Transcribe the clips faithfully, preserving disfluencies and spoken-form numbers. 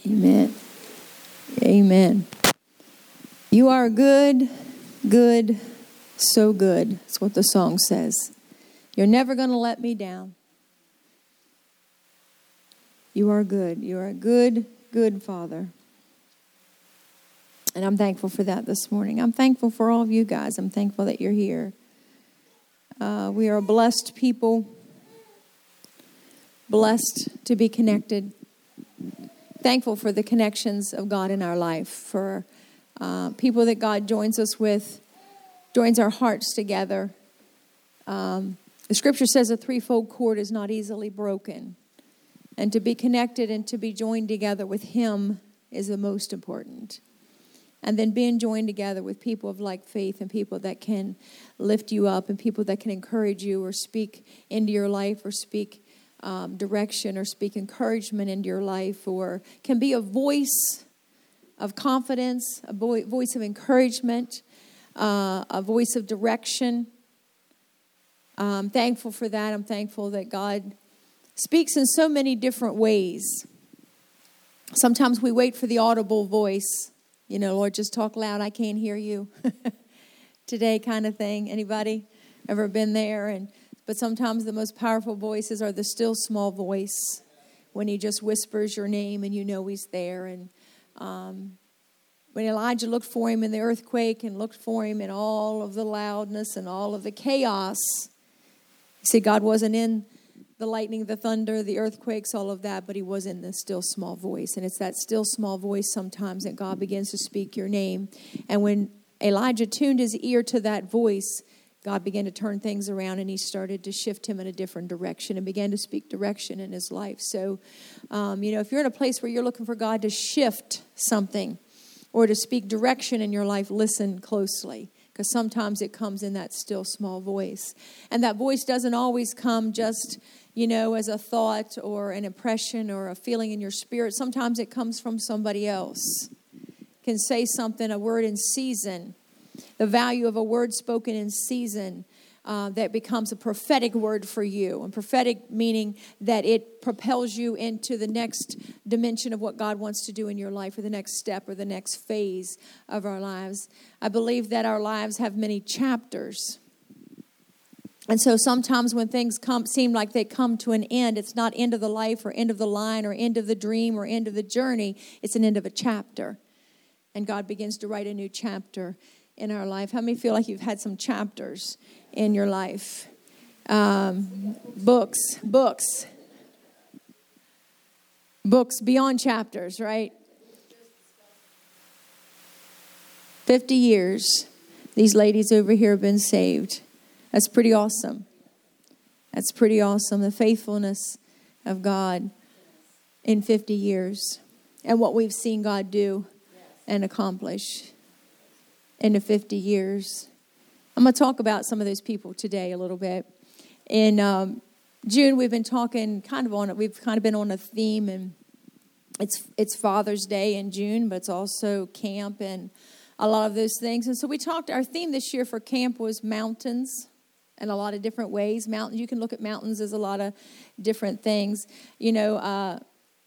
Amen. Amen. You are good, good, so good. That's what the song says. You're never going to let me down. You are good. You are a good, good Father. And I'm thankful for that this morning. I'm thankful for all of you guys. I'm thankful that you're here. Uh, we are a blessed people. Blessed to be connected. Thankful for the connections of God in our life. For uh, people that God joins us with. Joins our hearts together. Um, the scripture says a threefold cord is not easily broken. And to be connected and to be joined together with Him is the most important. And then being joined together with people of like faith and people that can lift you up and people that can encourage you or speak into your life or speak um, direction or speak encouragement into your life or can be a voice of confidence, a vo- voice of encouragement, uh, a voice of direction. I'm thankful for that. I'm thankful that God speaks in so many different ways. Sometimes we wait for the audible voice. You know, Lord, just talk loud. I can't hear you. Today kind of thing. Anybody ever been there? And but sometimes the most powerful voices are the still small voice when He just whispers your name and you know He's there. And um, when Elijah looked for Him in the earthquake and looked for Him in all of the loudness and all of the chaos, you see, God wasn't in the lightning, the thunder, the earthquakes, all of that, but He was in the still small voice. And it's that still small voice sometimes that God begins to speak your name. And when Elijah tuned his ear to that voice, God began to turn things around and He started to shift him in a different direction and began to speak direction in his life. So, um, you know, if you're in a place where you're looking for God to shift something or to speak direction in your life, listen closely. Because sometimes it comes in that still small voice. And that voice doesn't always come just, you know, as a thought or an impression or a feeling in your spirit. Sometimes it comes from somebody else. Can say something, a word in season. The value of a word spoken in season uh, that becomes a prophetic word for you. And prophetic meaning that it propels you into the next dimension of what God wants to do in your life or the next step or the next phase of our lives. I believe that our lives have many chapters. And so sometimes when things come, seem like they come to an end, it's not end of the life or end of the line or end of the dream or end of the journey. It's an end of a chapter. And God begins to write a new chapter in our life. How many feel like you've had some chapters in your life? Um, books, books. Books beyond chapters, right? fifty years, these ladies over here have been saved. That's pretty awesome. That's pretty awesome. The faithfulness of God in fifty years and what we've seen God do and accomplish in the fifty years. I'm going to talk about some of those people today a little bit. In um, June, we've been talking kind of on it. We've kind of been on a theme, and it's it's Father's Day in June, but it's also camp and a lot of those things. And so we talked, our theme this year for camp was mountains in a lot of different ways. Mountains, you can look at mountains as a lot of different things. You know, uh,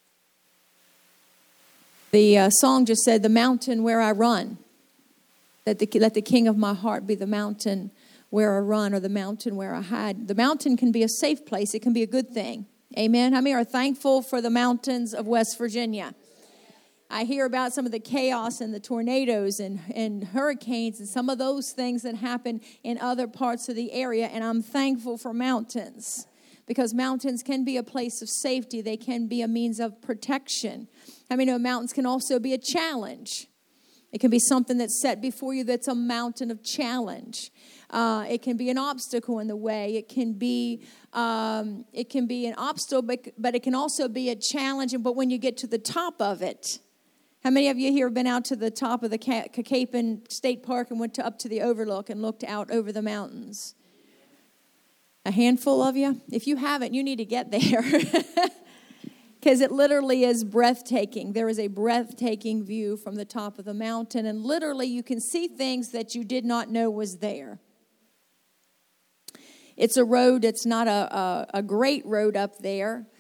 the uh, song just said, "The mountain where I run." Let the, let the king of my heart be the mountain where I run or the mountain where I hide. The mountain can be a safe place. It can be a good thing. Amen. How many are thankful for the mountains of West Virginia? I hear about some of the chaos and the tornadoes and, and hurricanes and some of those things that happen in other parts of the area. And I'm thankful for mountains because mountains can be a place of safety. They can be a means of protection. I mean, know, mountains can also be a challenge. It can be something that's set before you that's a mountain of challenge. Uh, it can be an obstacle in the way. It can be um, it can be an obstacle, but, but it can also be a challenge. But when you get to the top of it, how many of you here have been out to the top of the Capon State Park and went to, up to the overlook and looked out over the mountains? A handful of you? If you haven't, you need to get there. Because it literally is breathtaking. There is a breathtaking view from the top of the mountain. And literally you can see things that you did not know was there. It's a road. It's not a, a, a great road up there.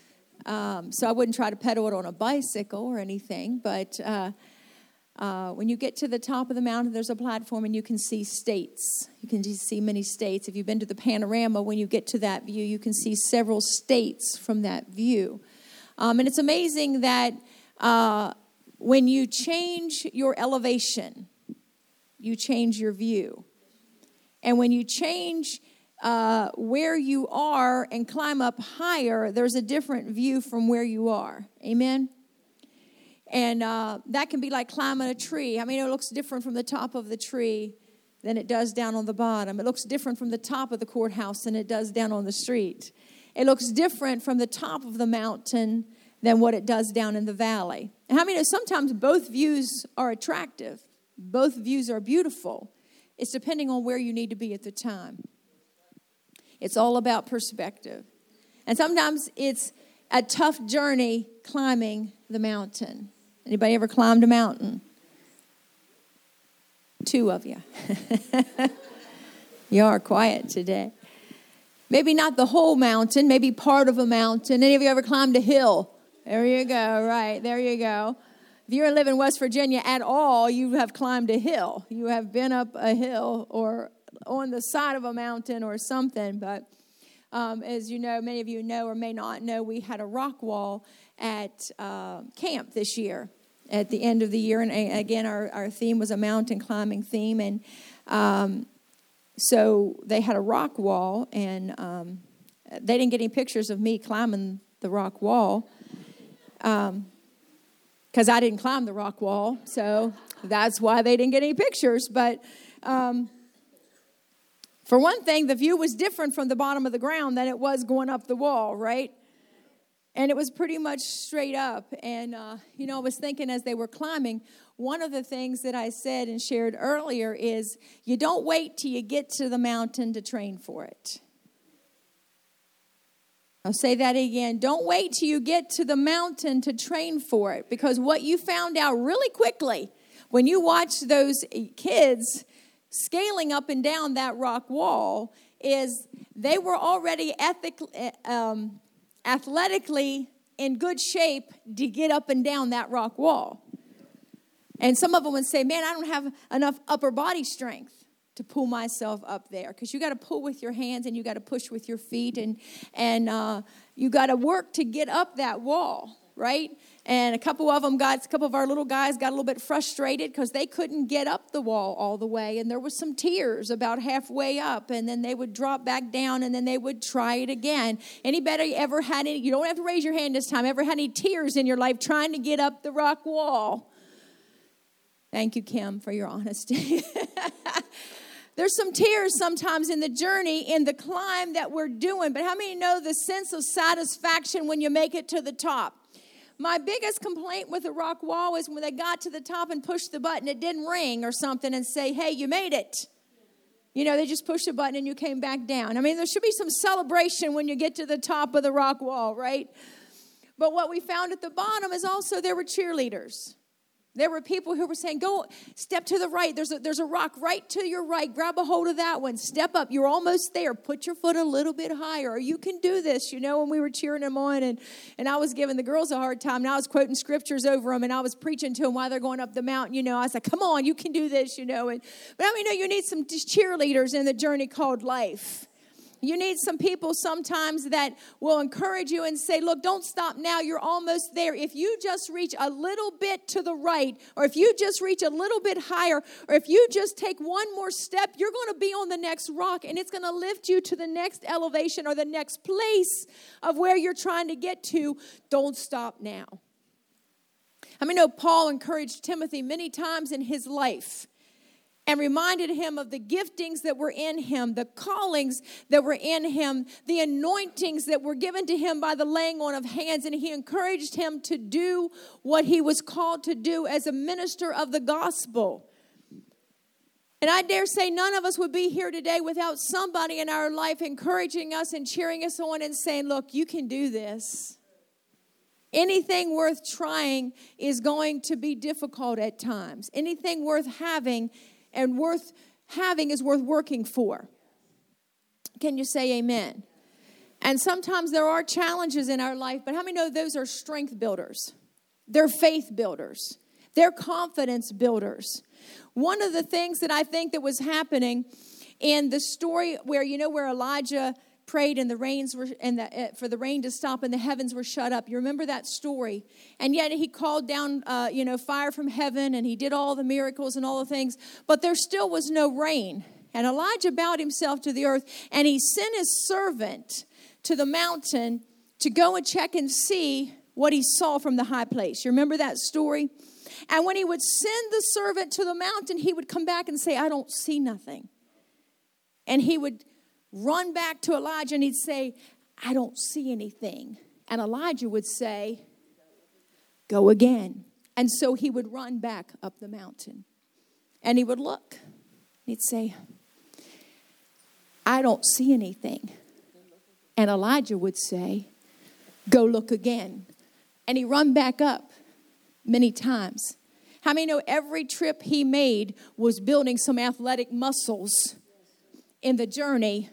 Um, so I wouldn't try to pedal it on a bicycle or anything. But uh, uh, when you get to the top of the mountain, there's a platform and you can see states. You can just see many states. If you've been to the panorama, when you get to that view, you can see several states from that view. Um, and it's amazing that uh, when you change your elevation, you change your view. And when you change uh, where you are and climb up higher, there's a different view from where you are. Amen? And uh, that can be like climbing a tree. I mean, it looks different from the top of the tree than it does down on the bottom. It looks different from the top of the courthouse than it does down on the street. It looks different from the top of the mountain than what it does down in the valley. And how many know sometimes both views are attractive? Both views are beautiful. It's depending on where you need to be at the time. It's all about perspective. And sometimes it's a tough journey climbing the mountain. Anybody ever climbed a mountain? Two of you. You are quiet today. Maybe not the whole mountain, maybe part of a mountain. Any of you ever climbed a hill? There you go, right, there you go. If you live in West Virginia at all, you have climbed a hill. You have been up a hill or on the side of a mountain or something. But um, as you know, many of you know or may not know, we had a rock wall at uh, camp this year at the end of the year. And again, our, our theme was a mountain climbing theme. And um, so they had a rock wall, and um, they didn't get any pictures of me climbing the rock wall. Um Because I didn't climb the rock wall, so that's why they didn't get any pictures. But um, for one thing, the view was different from the bottom of the ground than it was going up the wall, right? And it was pretty much straight up. And, uh, you know, I was thinking as they were climbing, one of the things that I said and shared earlier is you don't wait till you get to the mountain to train for it. I'll say that again. Don't wait till you get to the mountain to train for it. Because what you found out really quickly when you watched those kids scaling up and down that rock wall is they were already ethic, um, athletically in good shape to get up and down that rock wall. And some of them would say, man, I don't have enough upper body strength to pull myself up there, because you got to pull with your hands and you got to push with your feet, and and uh, you got to work to get up that wall, right? And a couple of them got, a couple of our little guys got a little bit frustrated because they couldn't get up the wall all the way, and there was some tears about halfway up, and then they would drop back down, and then they would try it again. Anybody ever had any? You don't have to raise your hand this time. Ever had any tears in your life trying to get up the rock wall? Thank you, Kim, for your honesty. There's some tears sometimes in the journey, in the climb that we're doing. But how many know the sense of satisfaction when you make it to the top? My biggest complaint with the rock wall is when they got to the top and pushed the button, it didn't ring or something and say, hey, you made it. You know, they just pushed the button and you came back down. I mean, there should be some celebration when you get to the top of the rock wall, right? But what we found at the bottom is also there were cheerleaders. There were people who were saying, go step to the right. There's a, there's a rock right to your right. Grab a hold of that one. Step up. You're almost there. Put your foot a little bit higher. Or you can do this, you know, when we were cheering them on. And, and I was giving the girls a hard time. And I was quoting scriptures over them. And I was preaching to them while they're going up the mountain. You know, I was like, come on, you can do this, you know. And, but I mean, you know, you need some cheerleaders in the journey called life. You need some people sometimes that will encourage you and say, look, don't stop now. You're almost there. If you just reach a little bit to the right, or if you just reach a little bit higher, or if you just take one more step, you're going to be on the next rock, and it's going to lift you to the next elevation or the next place of where you're trying to get to. Don't stop now. I mean, I know Paul encouraged Timothy many times in his life and reminded him of the giftings that were in him, the callings that were in him, the anointings that were given to him by the laying on of hands. And he encouraged him to do what he was called to do as a minister of the gospel. And I dare say none of us would be here today without somebody in our life encouraging us and cheering us on and saying, look, you can do this. Anything worth trying is going to be difficult at times. Anything worth having and worth having is worth working for. Can you say amen? And sometimes there are challenges in our life, but how many know those are strength builders? They're faith builders. They're confidence builders. One of the things that I think that was happening in the story where, you know, where Elijah prayed and the rains were and the, uh, for the rain to stop and the heavens were shut up. You remember that story? And yet he called down, uh, you know, fire from heaven, and he did all the miracles and all the things, but there still was no rain. And Elijah bowed himself to the earth, and he sent his servant to the mountain to go and check and see what he saw from the high place. You remember that story? And when he would send the servant to the mountain, he would come back and say, I don't see nothing. And he would run back to Elijah and he'd say, I don't see anything. And Elijah would say, go again. And so he would run back up the mountain. And he would look. He'd say, I don't see anything. And Elijah would say, go look again. And he'd run back up many times. How many know every trip he made was building some athletic muscles in the journey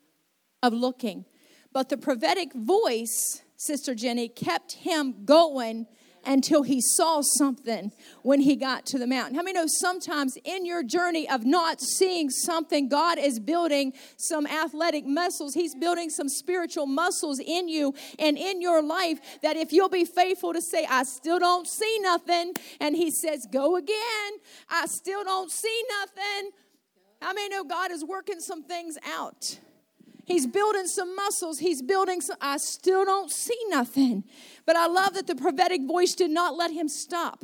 of looking? But the prophetic voice, Sister Jenny, kept him going until he saw something when he got to the mountain. How many know sometimes in your journey of not seeing something, God is building some athletic muscles. He's building some spiritual muscles in you and in your life, that if you'll be faithful to say, I still don't see nothing, and he says, go again, I still don't see nothing. How many know God is working some things out? He's building some muscles. He's building some, I still don't see nothing. But I love that the prophetic voice did not let him stop.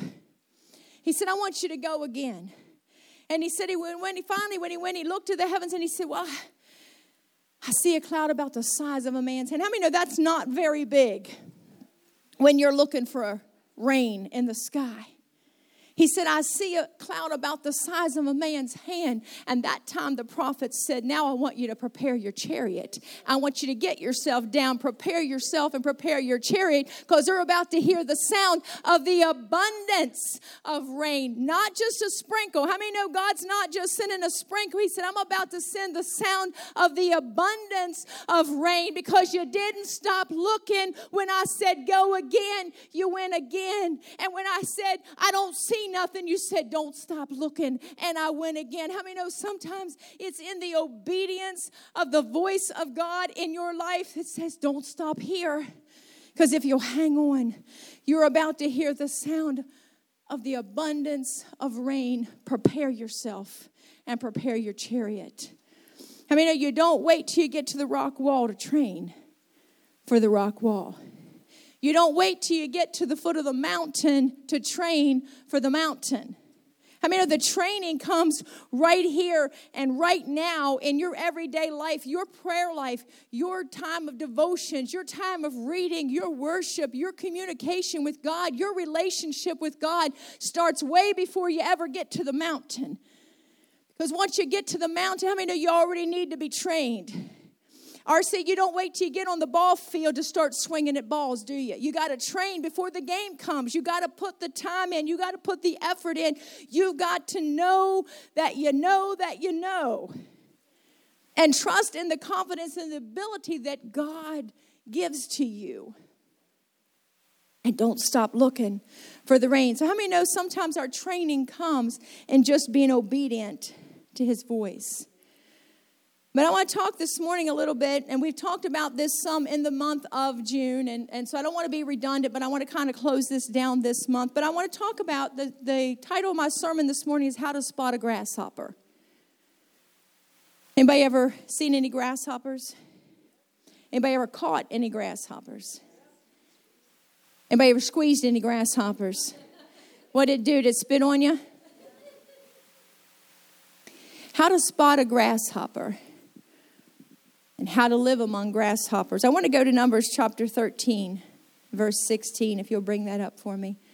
He said, I want you to go again. And he said, he when he finally, when he went, he looked to the heavens and he said, well, I see a cloud about the size of a man's hand. How many know that's not very big when you're looking for rain in the sky? He said, I see a cloud about the size of a man's hand. And that time the prophet said, now I want you to prepare your chariot. I want you to get yourself down, prepare yourself and prepare your chariot, because they're about to hear the sound of the abundance of rain, not just a sprinkle. How many know God's not just sending a sprinkle? He said, I'm about to send the sound of the abundance of rain, because you didn't stop looking. When I said go again, you went again. And when I said I don't see nothing, you said don't stop looking, and I went again. How many know sometimes it's in the obedience of the voice of God in your life that says don't stop here, because if you'll hang on, you're about to hear the sound of the abundance of rain. Prepare yourself and prepare your chariot. How many know you don't wait till you get to the rock wall to train for the rock wall? You don't wait till you get to the foot of the mountain to train for the mountain. I mean, the training comes right here and right now in your everyday life, your prayer life, your time of devotions, your time of reading, your worship, your communication with God, your relationship with God starts way before you ever get to the mountain. Because once you get to the mountain, how many know you already need to be trained? R C, you don't wait till you get on the ball field to start swinging at balls, do you? You got to train before the game comes. You got to put the time in. You got to put the effort in. You got to know that you know that you know. And trust in the confidence and the ability that God gives to you. And don't stop looking for the rain. So how many know sometimes our training comes in just being obedient to his voice? But I want to talk this morning a little bit, and we've talked about this some in the month of June, and, and so I don't want to be redundant, but I want to kind of close this down this month. But I want to talk about, the, the title of my sermon this morning is How to Spot a Grasshopper. Anybody ever seen any grasshoppers? Anybody ever caught any grasshoppers? Anybody ever squeezed any grasshoppers? What did it do? Did it spit on you? How to spot a grasshopper. And how to live among grasshoppers. I want to go to Numbers chapter thirteen, verse sixteen, if you'll bring that up for me.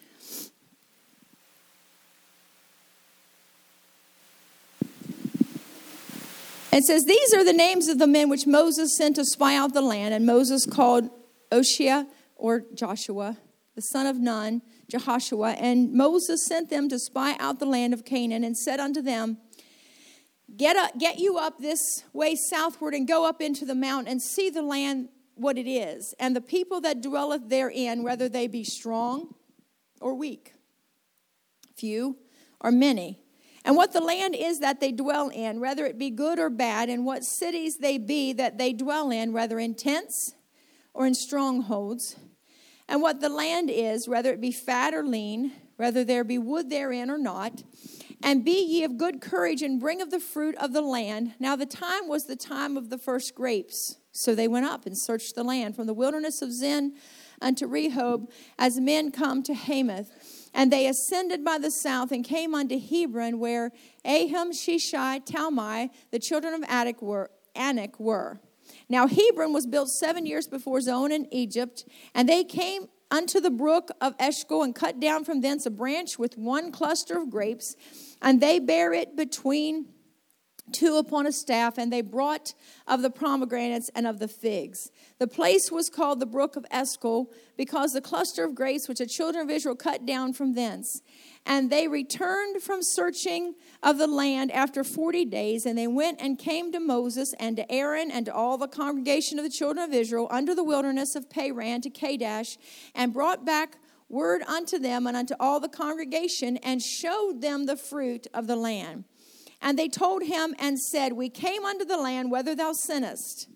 It says, these are the names of the men which Moses sent to spy out the land. And Moses called Oshia, or Joshua, the son of Nun, Jehoshua. And Moses sent them to spy out the land of Canaan, and said unto them, Get up, get you up this way southward and go up into the mountain and see the land what it is, and the people that dwelleth therein, whether they be strong or weak, few or many. And what the land is that they dwell in, whether it be good or bad, and what cities they be that they dwell in, whether in tents or in strongholds. And what the land is, whether it be fat or lean, whether there be wood therein or not. And be ye of good courage, and bring of the fruit of the land. Now the time was the time of the first grapes. So they went up and searched the land from the wilderness of Zin unto Rehob, as men come to Hamath. And they ascended by the south and came unto Hebron, where Aham, Sheshai, Talmai, the children of Anak were. Anak were. Now Hebron was built seven years before Zoan in Egypt, and they came unto the brook of Eshcol, and cut down from thence a branch with one cluster of grapes, and they bare it between two upon a staff, and they brought of the pomegranates and of the figs. The place was called the brook of Eshcol, because the cluster of grapes which the children of Israel cut down from thence. And they returned from searching of the land after forty days, and they went and came to Moses and to Aaron and to all the congregation of the children of Israel under the wilderness of Paran to Kadesh, and brought back word unto them and unto all the congregation, and showed them the fruit of the land. And they told him and said, we came unto the land whither thou sentest.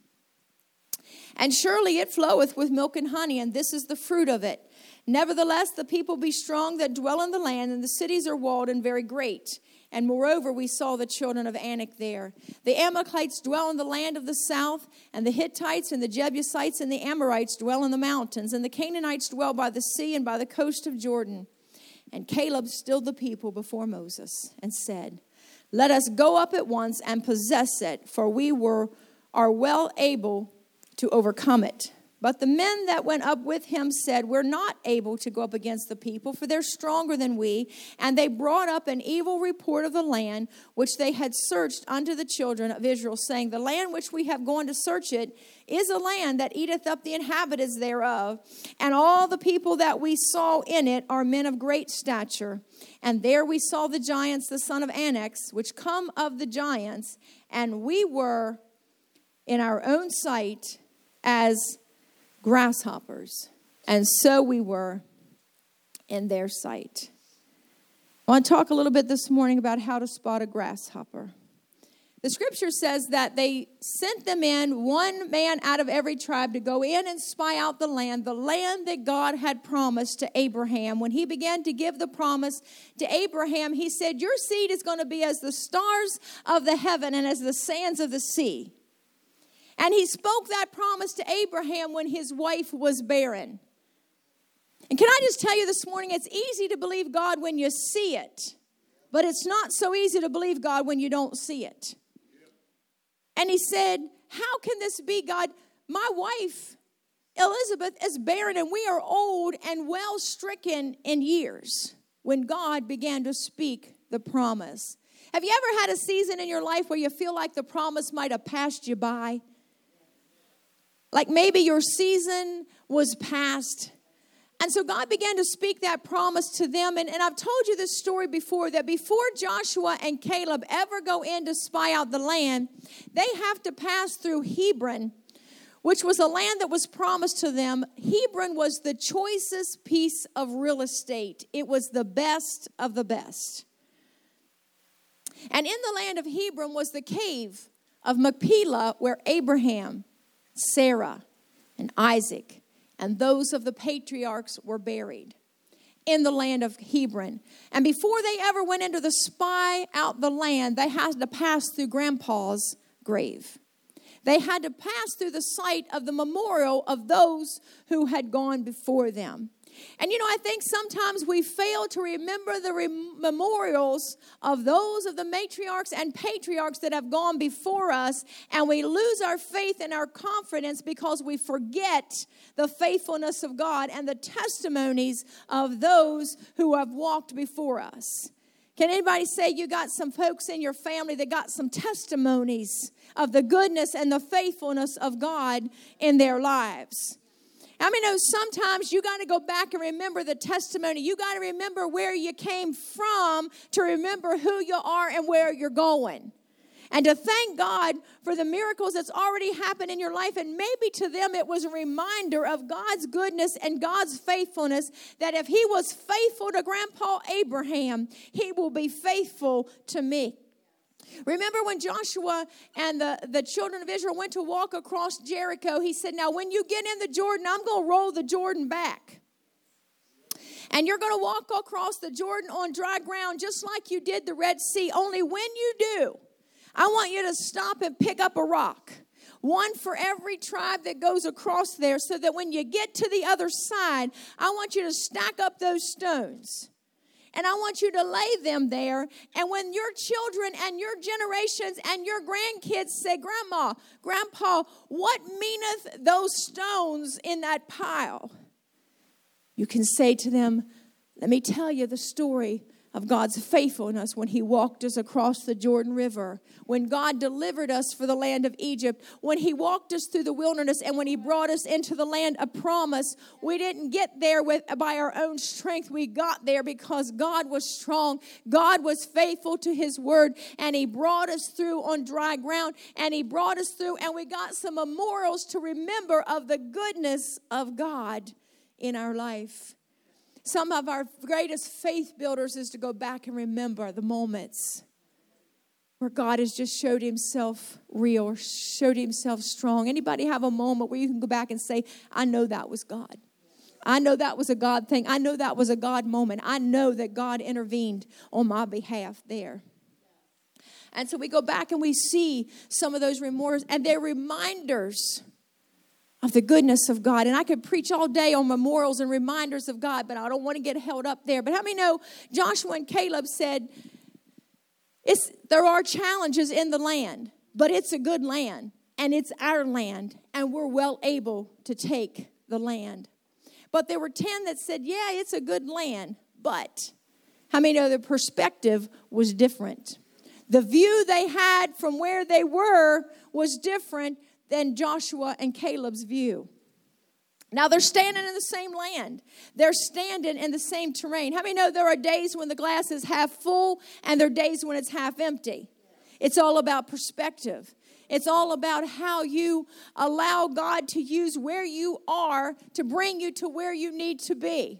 And surely it floweth with milk and honey, and this is the fruit of it. Nevertheless, the people be strong that dwell in the land, and the cities are walled and very great. And moreover, we saw the children of Anak there. The Amalekites dwell in the land of the south, and the Hittites and the Jebusites and the Amorites dwell in the mountains, and the Canaanites dwell by the sea and by the coast of Jordan. And Caleb stilled the people before Moses and said, let us go up at once and possess it, for we were are well able to overcome it. But the men that went up with him said, we're not able to go up against the people, for they're stronger than we. And they brought up an evil report of the land which they had searched unto the children of Israel, saying, the land which we have gone to search it is a land that eateth up the inhabitants thereof. And all the people that we saw in it are men of great stature. And there we saw the giants, the son of Anak, which come of the giants. And we were in our own sight as grasshoppers, and so we were in their sight. I want to talk a little bit this morning about how to spot a grasshopper. The scripture says that they sent them in, one man out of every tribe, to go in and spy out the land, the land that God had promised to Abraham. When he began to give the promise to Abraham, he said, your seed is going to be as the stars of the heaven and as the sands of the sea. And he spoke that promise to Abraham when his wife was barren. And can I just tell you this morning, it's easy to believe God when you see it, but it's not so easy to believe God when you don't see it. And he said, how can this be, God? My wife, Elizabeth, is barren, and we are old and well stricken in years, when God began to speak the promise. Have you ever had a season in your life where you feel like the promise might have passed you by? Like maybe your season was past. And so God began to speak that promise to them. And, and I've told you this story before, that before Joshua and Caleb ever go in to spy out the land, they have to pass through Hebron, which was a land that was promised to them. Hebron was the choicest piece of real estate. It was the best of the best. And in the land of Hebron was the cave of Machpelah, where Abraham, Sarah, and Isaac, and those of the patriarchs were buried in the land of Hebron. And before they ever went into the spy out the land, they had to pass through Grandpa's grave. They had to pass through the site of the memorial of those who had gone before them. And you know, I think sometimes we fail to remember the rem- memorials of those of the matriarchs and patriarchs that have gone before us, and we lose our faith and our confidence because we forget the faithfulness of God and the testimonies of those who have walked before us. Can anybody say you got some folks in your family that got some testimonies of the goodness and the faithfulness of God in their lives? I mean, know sometimes you got to go back and remember the testimony. You got to remember where you came from to remember who you are and where you're going. and to thank God for the miracles that's already happened in your life. And maybe to them it was a reminder of God's goodness and God's faithfulness, that if he was faithful to Grandpa Abraham, he will be faithful to me. Remember when Joshua and the, the children of Israel went to walk across Jericho, he said, now when you get in the Jordan, I'm going to roll the Jordan back. And you're going to walk across the Jordan on dry ground just like you did the Red Sea. Only when you do, I want you to stop and pick up a rock. One for every tribe that goes across there, so that when you get to the other side, I want you to stack up those stones. And I want you to lay them there. And when your children and your generations and your grandkids say, Grandma, Grandpa, what meaneth those stones in that pile? You can say to them, let me tell you the story of God's faithfulness when he walked us across the Jordan River, when God delivered us for the land of Egypt, when he walked us through the wilderness, and when he brought us into the land of promise. We didn't get there with by our own strength. We got there because God was strong. God was faithful to his word, and he brought us through on dry ground, and he brought us through, and we got some memorials to remember of the goodness of God in our life. Some of our greatest faith builders is to go back and remember the moments where God has just showed himself real, or showed himself strong. Anybody have a moment where you can go back and say, I know that was God. I know that was a God thing. I know that was a God moment. I know that God intervened on my behalf there. And so we go back and we see some of those reminders, and they're reminders of the goodness of God. And I could preach all day on memorials and reminders of God, but I don't want to get held up there. But how many know Joshua and Caleb said, it's, there are challenges in the land, but it's a good land, and it's our land, and we're well able to take the land. But there were ten that said, yeah, it's a good land, but how many know the perspective was different? The view they had from where they were was different than Joshua and Caleb's view. Now, they're standing in the same land. They're standing in the same terrain. How many know there are days when the glass is half full and there are days when it's half empty? It's all about perspective. It's all about how you allow God to use where you are to bring you to where you need to be.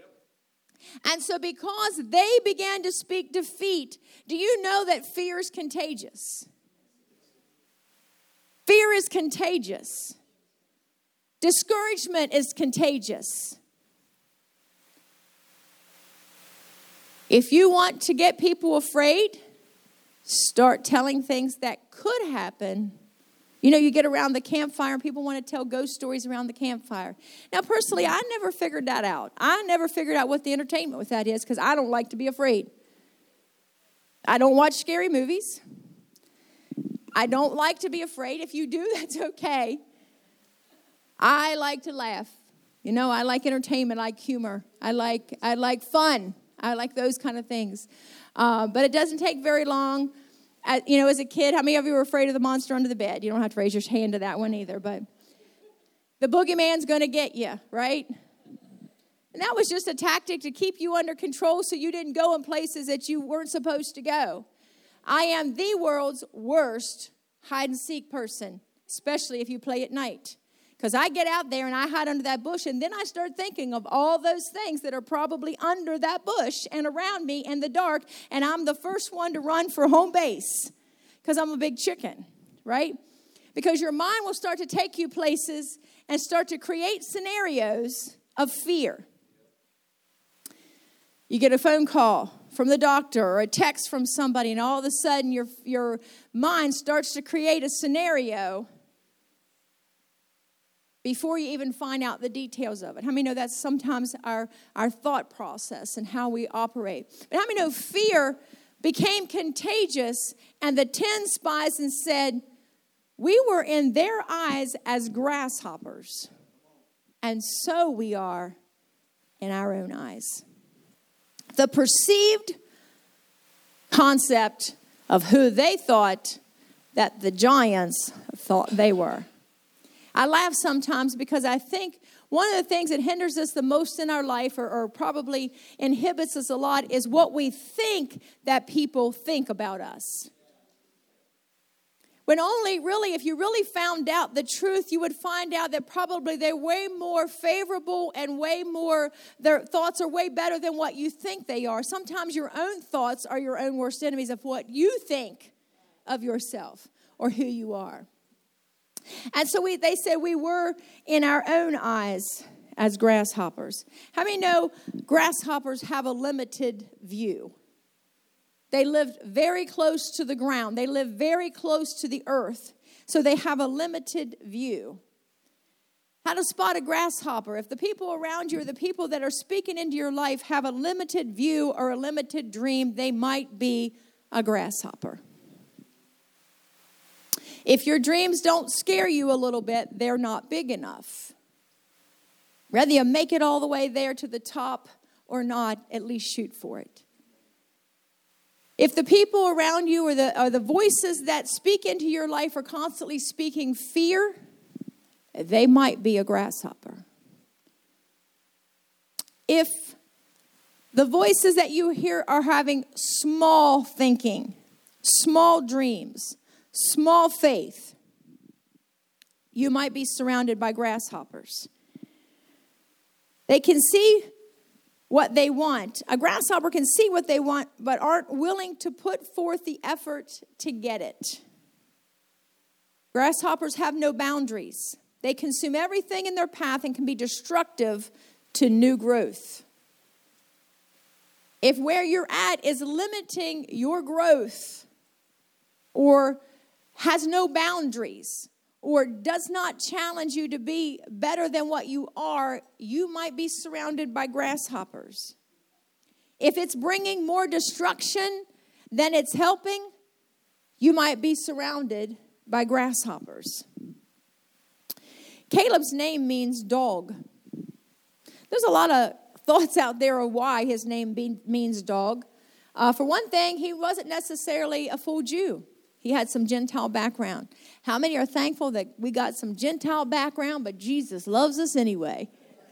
And so because they began to speak defeat, do you know that fear is contagious? Fear is contagious. Discouragement is contagious. If you want to get people afraid, start telling things that could happen. You know, you get around the campfire and people want to tell ghost stories around the campfire. Now, personally, I never figured that out. I never figured out what the entertainment with that is because I don't like to be afraid. I don't watch scary movies. I don't like to be afraid. If you do, that's okay. I like to laugh. You know, I like entertainment. I like humor. I like I like fun. I like those kind of things. Uh, but it doesn't take very long. Uh, you know, as a kid, how many of you were afraid of the monster under the bed? You don't have to raise your hand to that one either. But the boogeyman's going to get you, right? And that was just a tactic to keep you under control so you didn't go in places that you weren't supposed to go. I am the world's worst hide-and-seek person, especially if you play at night. Because I get out there and I hide under that bush, and then I start thinking of all those things that are probably under that bush and around me in the dark, and I'm the first one to run for home base because I'm a big chicken, right? Because your mind will start to take you places and start to create scenarios of fear. You get a phone call from the doctor or a text from somebody, and all of a sudden your, your mind starts to create a scenario before you even find out the details of it. How many know that's sometimes our, our thought process and how we operate? But how many know fear became contagious, and the ten spies and said, we were in their eyes as grasshoppers, and so we are in our own eyes. The perceived concept of who they thought that the giants thought they were. I laugh sometimes because I think one of the things that hinders us the most in our life, or, or probably inhibits us a lot, is what we think that people think about us. When only, really, if you really found out the truth, you would find out that probably they're way more favorable and way more, their thoughts are way better than what you think they are. Sometimes your own thoughts are your own worst enemies of what you think of yourself or who you are. And so we, they said we were in our own eyes as grasshoppers. How many know grasshoppers have a limited view? They live very close to the ground. They live very close to the earth. So they have a limited view. How to spot a grasshopper? If the people around you or the people that are speaking into your life have a limited view or a limited dream, they might be a grasshopper. If your dreams don't scare you a little bit, they're not big enough. Whether you make it all the way there to the top or not, at least shoot for it. If the people around you or the, or the voices that speak into your life are constantly speaking fear, they might be a grasshopper. If the voices that you hear are having small thinking, small dreams, small faith, you might be surrounded by grasshoppers. They can see what they want. A grasshopper can see what they want, but aren't willing to put forth the effort to get it. Grasshoppers have no boundaries. They consume everything in their path and can be destructive to new growth. If where you're at is limiting your growth or has no boundaries, or does not challenge you to be better than what you are, you might be surrounded by grasshoppers. If it's bringing more destruction than it's helping, you might be surrounded by grasshoppers. Caleb's name means dog. There's a lot of thoughts out there of why his name be, means dog. Uh, for one thing, he wasn't necessarily a full Jew. He had some Gentile background. How many are thankful that we got some Gentile background, but Jesus loves us anyway?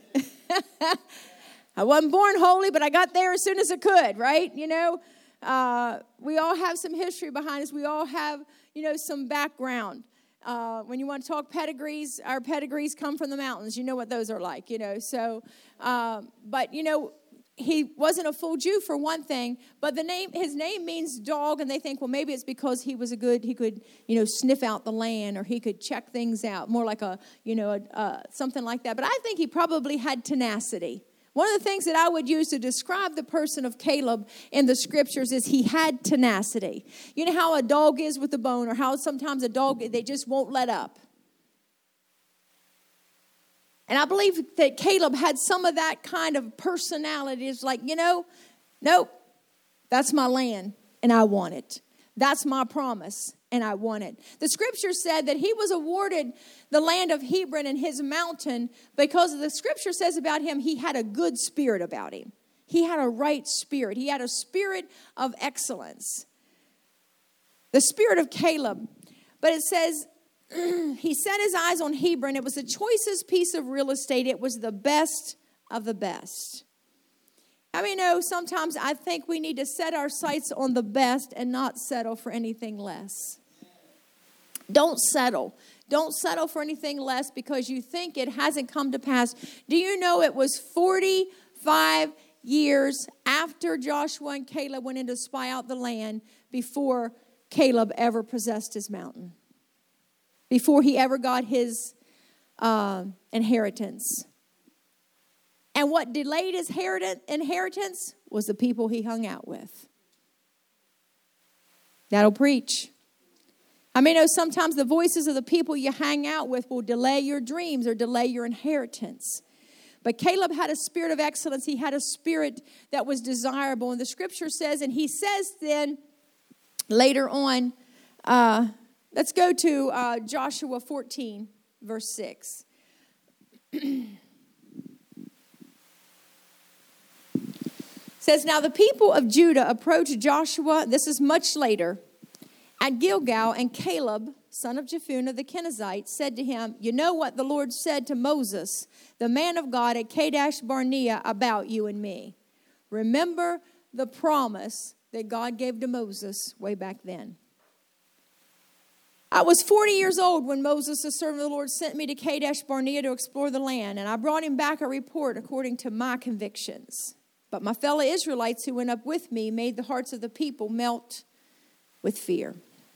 I wasn't born holy, but I got there as soon as I could, right? You know, uh, we all have some history behind us. We all have, you know, some background. Uh, when you want to talk pedigrees, our pedigrees come from the mountains. You know what those are like, you know. So, um, but, you know, he wasn't a full Jew for one thing, but the name, his name means dog, and they think, well, maybe it's because he was a good, he could, you know, sniff out the land, or he could check things out, more like a, you know, a, uh, something like that. But I think he probably had tenacity. One of the things that I would use to describe the person of Caleb in the scriptures is he had tenacity. You know how a dog is with a bone, or how sometimes a dog, they just won't let up. And I believe that Caleb had some of that kind of personality. It's like, you know, nope, that's my land, and I want it. That's my promise, and I want it. The scripture said that he was awarded the land of Hebron and his mountain because the scripture says about him, he had a good spirit about him. He had a right spirit. He had a spirit of excellence. The spirit of Caleb. But it says, he set his eyes on Hebron. It was the choicest piece of real estate. It was the best of the best. I mean, know sometimes I think we need to set our sights on the best and not settle for anything less. Don't settle. Don't settle for anything less because you think it hasn't come to pass. Do you know it was forty-five years after Joshua and Caleb went in to spy out the land before Caleb ever possessed his mountain? Before he ever got his uh, inheritance. And what delayed his inheritance was the people he hung out with. That'll preach. I mean, know sometimes the voices of the people you hang out with will delay your dreams or delay your inheritance. But Caleb had a spirit of excellence. He had a spirit that was desirable. And the scripture says, and he says then later on, uh, let's go to uh, Joshua fourteen, verse six. Says, now the people of Judah approached Joshua, this is much later, at Gilgal, and Caleb, son of Jephunneh the Kenizzite, said to him, you know what the Lord said to Moses, the man of God at Kadesh Barnea, about you and me. Remember the promise that God gave to Moses way back then. I was forty years old when Moses, the servant of the Lord, sent me to Kadesh Barnea to explore the land, and I brought him back a report according to my convictions. But my fellow Israelites who went up with me made the hearts of the people melt with fear.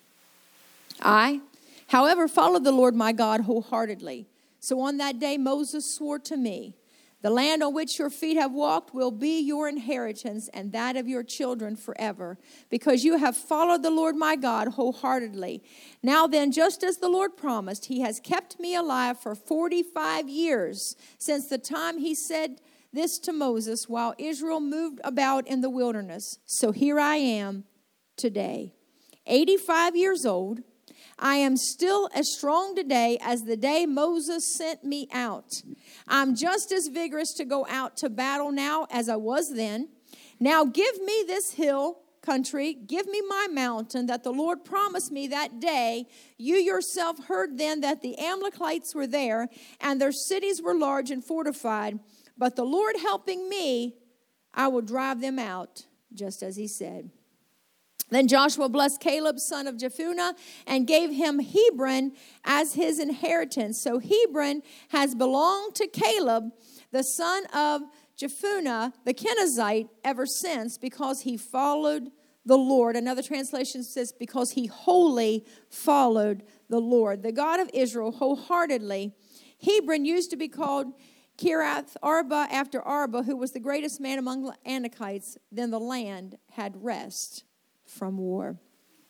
I, however, followed the Lord my God wholeheartedly. So on that day Moses swore to me, the land on which your feet have walked will be your inheritance and that of your children forever, because you have followed the Lord my God wholeheartedly. Now then, just as the Lord promised, he has kept me alive for forty-five years since the time he said this to Moses while Israel moved about in the wilderness. So here I am today, eighty-five years old. I am still as strong today as the day Moses sent me out. I'm just as vigorous to go out to battle now as I was then. Now give me this hill country, give me my mountain that the Lord promised me that day. You yourself heard then that the Amalekites were there, and their cities were large and fortified. But the Lord helping me, I will drive them out, just as he said. Then Joshua blessed Caleb, son of Jephunneh, and gave him Hebron as his inheritance. So Hebron has belonged to Caleb, the son of Jephunneh, the Kenizzite, ever since, because he followed the Lord. Another translation says, because he wholly followed the Lord, the God of Israel, wholeheartedly. Hebron used to be called Kiriath Arba after Arba, who was the greatest man among the Anakites. Then the land had rest from war.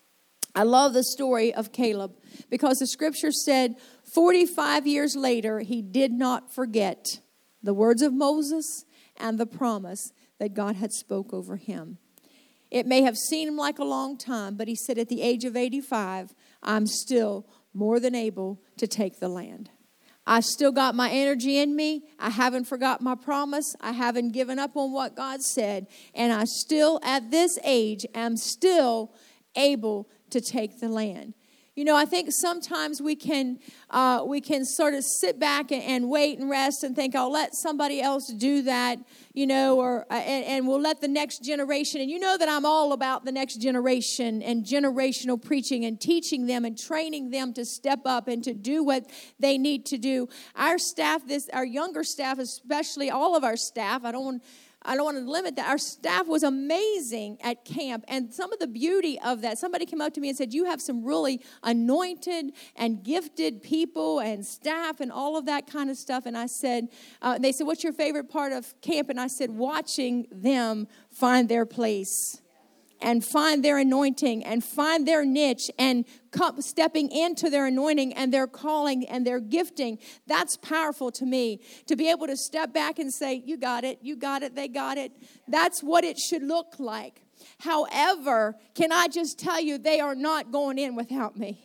I love the story of Caleb because the scripture said forty-five years later, he did not forget the words of Moses and the promise that God had spoke over him. It may have seemed like a long time, but he said at the age of eighty-five, I'm still more than able to take the land. I still got my energy in me. I haven't forgot my promise. I haven't given up on what God said. And I still, at this age, am still able to take the land. You know, I think sometimes we can uh, we can sort of sit back and, and wait and rest and think, I'll let somebody else do that, you know, or uh, and, and we'll let the next generation. And you know that I'm all about the next generation and generational preaching and teaching them and training them to step up and to do what they need to do. Our staff, this our younger staff, especially all of our staff, I don't want I don't want to limit that. Our staff was amazing at camp. And some of the beauty of that, somebody came up to me and said, you have some really anointed and gifted people and staff and all of that kind of stuff. And I said, uh, they said, what's your favorite part of camp? And I said, watching them find their place and find their anointing and find their niche and come, stepping into their anointing and their calling and their gifting. That's powerful to me, to be able to step back and say, you got it, you got it, they got it. That's what it should look like. However, can I just tell you, they are not going in without me.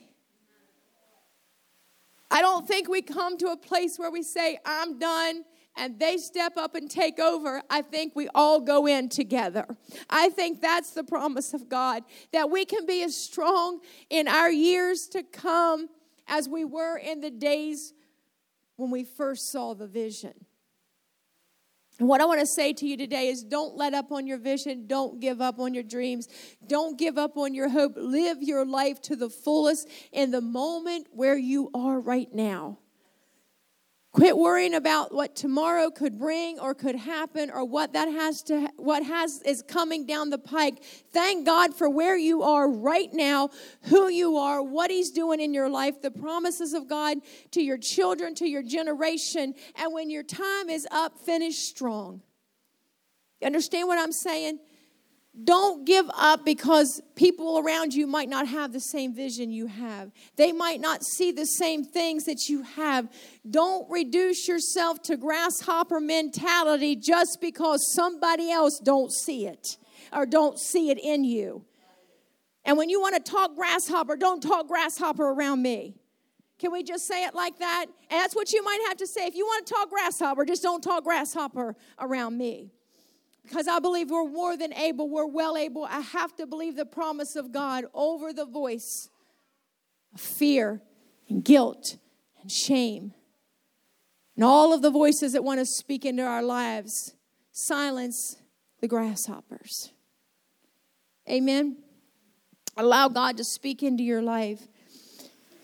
I don't think we come to a place where we say, I'm done, and they step up and take over. I think we all go in together. I think that's the promise of God, that we can be as strong in our years to come as we were in the days when we first saw the vision. And what I want to say to you today is don't let up on your vision. Don't give up on your dreams. Don't give up on your hope. Live your life to the fullest in the moment where you are right now. Quit worrying about what tomorrow could bring or could happen or what that has to what has is coming down the pike. Thank God for where you are right now, who you are, what he's doing in your life, the promises of God to your children, to your generation. And when your time is up, finish strong. You understand what I'm saying? Don't give up because people around you might not have the same vision you have. They might not see the same things that you have. Don't reduce yourself to grasshopper mentality just because somebody else don't see it or don't see it in you. And when you want to talk grasshopper, don't talk grasshopper around me. Can we just say it like that? And that's what you might have to say. If you want to talk grasshopper, just don't talk grasshopper around me. Because I believe we're more than able, we're well able. I have to believe the promise of God over the voice of fear and guilt and shame. And all of the voices that want to speak into our lives, silence the grasshoppers. Amen. Allow God to speak into your life.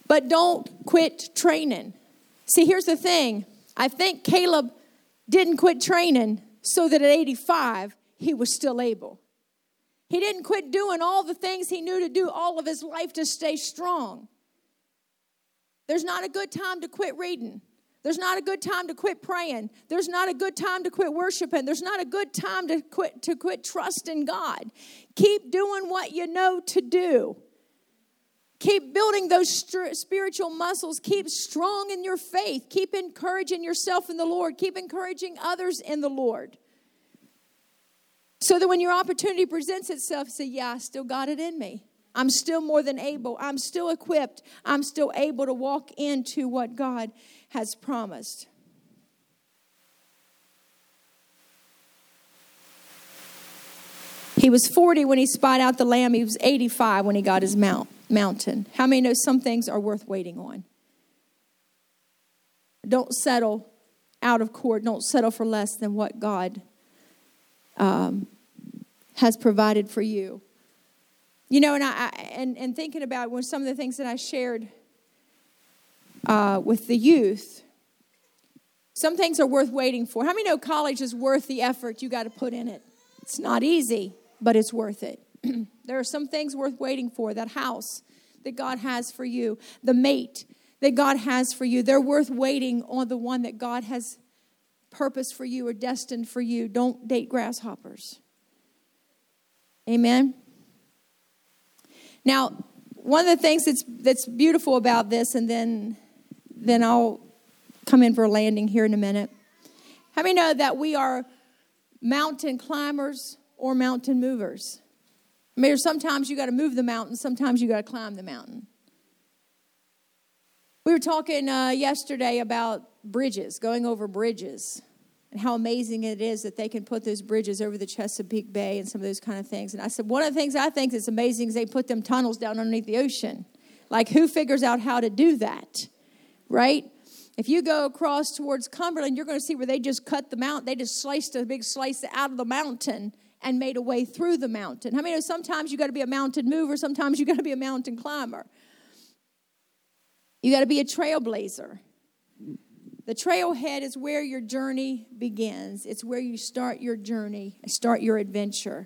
But don't quit training. See, here's the thing. I think Caleb didn't quit training so that at eighty-five, he was still able. He didn't quit doing all the things he knew to do all of his life to stay strong. There's not a good time to quit reading. There's not a good time to quit praying. There's not a good time to quit worshiping. There's not a good time to quit to quit trusting God. Keep doing what you know to do. Keep building those st- spiritual muscles. Keep strong in your faith. Keep encouraging yourself in the Lord. Keep encouraging others in the Lord. So that when your opportunity presents itself, say, yeah, I still got it in me. I'm still more than able. I'm still equipped. I'm still able to walk into what God has promised. He was forty when he spied out the lamb. He was eighty-five when he got his mount, mountain. How many know some things are worth waiting on? Don't settle out of court. Don't settle for less than what God um, has provided for you. You know, and I, I and, and thinking about when some of the things that I shared uh, with the youth, some things are worth waiting for. How many know college is worth the effort you got to put in it? It's not easy, but it's worth it. There are some things worth waiting for. That house that God has for you, the mate that God has for you, they're worth waiting on the one that God has purposed for you or destined for you. Don't date grasshoppers. Amen. Now, one of the things that's that's beautiful about this, and then, then I'll come in for a landing here in a minute. How many know that we are mountain climbers or mountain movers? I mean, sometimes you got to move the mountain. Sometimes you got to climb the mountain. We were talking uh, yesterday about bridges, going over bridges, and how amazing it is that they can put those bridges over the Chesapeake Bay and some of those kind of things. And I said, one of the things I think is amazing is they put them tunnels down underneath the ocean. Like, who figures out how to do that, right? If you go across towards Cumberland, you're going to see where they just cut the mountain. They just sliced a big slice out of the mountain and made a way through the mountain. How many know sometimes you got to be a mountain mover, sometimes you got to be a mountain climber. You got to be a trailblazer. The trailhead is where your journey begins. It's where you start your journey, start your adventure.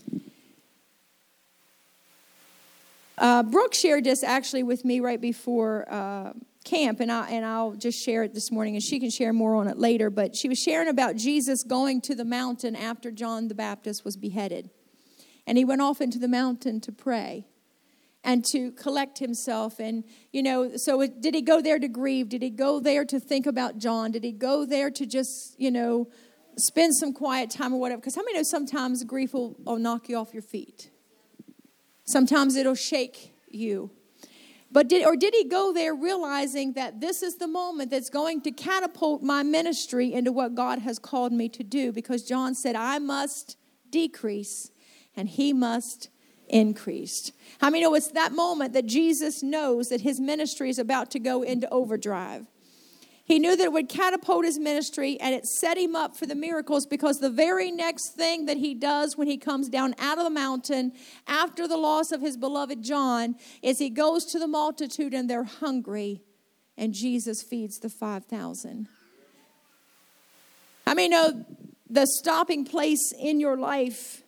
Uh, Brooke shared this actually with me right before uh, camp, and, I, and I'll just share it this morning, and she can share more on it later. But she was sharing about Jesus going to the mountain after John the Baptist was beheaded. And he went off into the mountain to pray and to collect himself. And, you know, so it, did he go there to grieve? Did he go there to think about John? Did he go there to just, you know, spend some quiet time or whatever? Because how many know sometimes grief will, will knock you off your feet? Sometimes it'll shake you. But did or did he go there realizing that this is the moment that's going to catapult my ministry into what God has called me to do? Because John said, I must decrease and he must increase. How many know it's that moment that Jesus knows that his ministry is about to go into overdrive? He knew that it would catapult his ministry, and it set him up for the miracles, because the very next thing that he does when he comes down out of the mountain after the loss of his beloved John is he goes to the multitude and they're hungry, and Jesus feeds the five thousand. How many know the stopping place in your life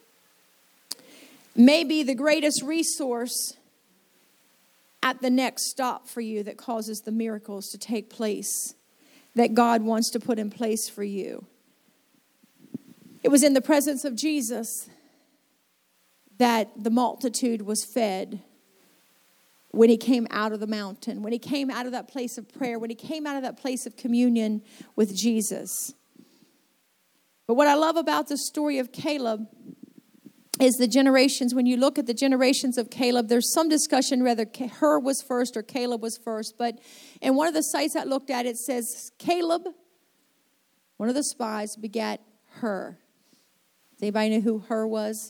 may be the greatest resource at the next stop for you that causes the miracles to take place that God wants to put in place for you? It was in the presence of Jesus that the multitude was fed when he came out of the mountain, when he came out of that place of prayer, when he came out of that place of communion with Jesus. But what I love about the story of Caleb is the generations. When you look at the generations of Caleb, there's some discussion whether Hur was first or Caleb was first. But in one of the sites I looked at, it says Caleb, one of the spies, begat Hur. Does anybody know who Hur was?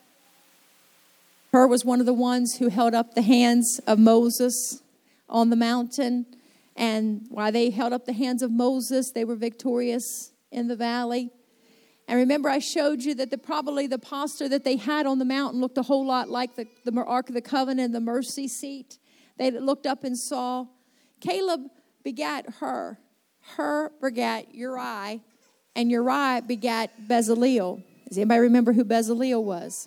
Hur was one of the ones who held up the hands of Moses on the mountain. And while they held up the hands of Moses, they were victorious in the valley. And remember, I showed you that the, probably the posture that they had on the mountain looked a whole lot like the, the Ark of the Covenant and the mercy seat they looked up and saw. Caleb begat Hur. Hur begat Uri, and Uri begat Bezaleel. Does anybody remember who Bezaleel was?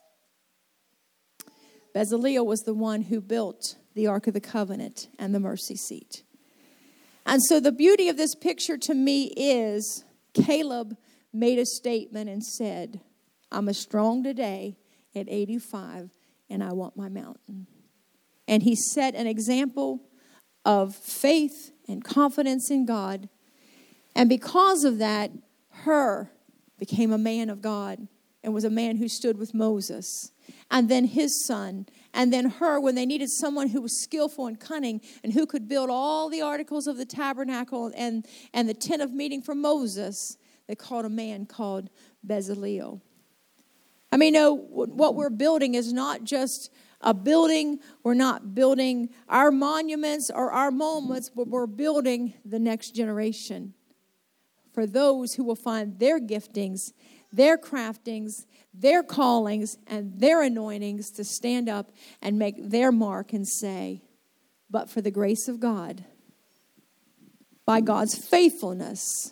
Bezaleel was the one who built the Ark of the Covenant and the mercy seat. And so the beauty of this picture to me is Caleb made a statement and said, I'm as strong today at eighty-five, and I want my mountain. And he set an example of faith and confidence in God. And because of that, Hur became a man of God and was a man who stood with Moses. And then his son. And then Hur, when they needed someone who was skillful and cunning and who could build all the articles of the tabernacle and, and the tent of meeting for Moses, they called a man called Bezaleel. I mean, no, what we're building is not just a building. We're not building our monuments or our moments, but we're building the next generation for those who will find their giftings, their craftings, their callings, and their anointings to stand up and make their mark and say, but for the grace of God, by God's faithfulness,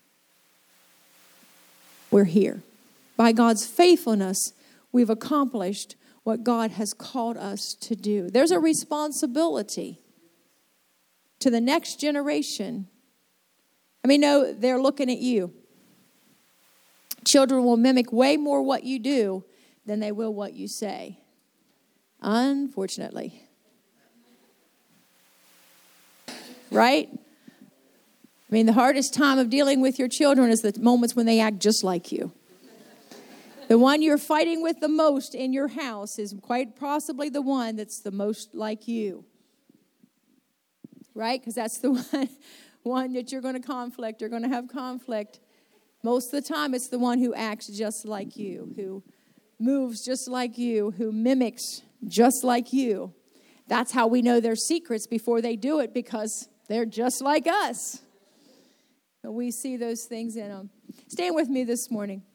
we're here. By God's faithfulness, we've accomplished what God has called us to do. There's a responsibility to the next generation. I mean, no, they're looking at you. Children will mimic way more what you do than they will what you say. Unfortunately. Right? I mean, the hardest time of dealing with your children is the moments when they act just like you. The one you're fighting with the most in your house is quite possibly the one that's the most like you. Right? Because that's the one, one that you're going to conflict. You're going to have conflict. Most of the time, it's the one who acts just like you, who moves just like you, who mimics just like you. That's how we know their secrets before they do it, because they're just like us. And we see those things in them. Stand with me this morning.